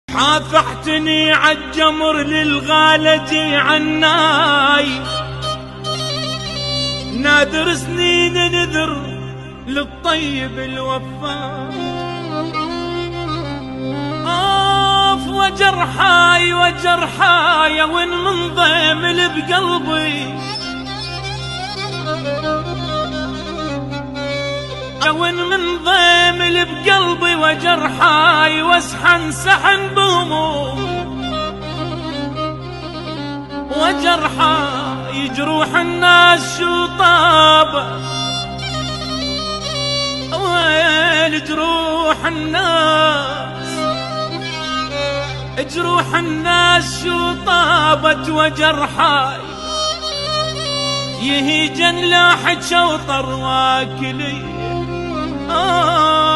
حافحتني عالجمر للغالة عناي، نادر سنين نذر للطيب الوفاء. وجرحاي وجرحاي وين من ضيمل بقلبي، وين من ضيمل بقلبي وجرحاي واسحن سحن بهموم. وجرحاي جروح الناس شو طابه، وين جروح الناس، جروح الناس شو طابت. وجرحاي يهيجن لاحد شوطر واكلي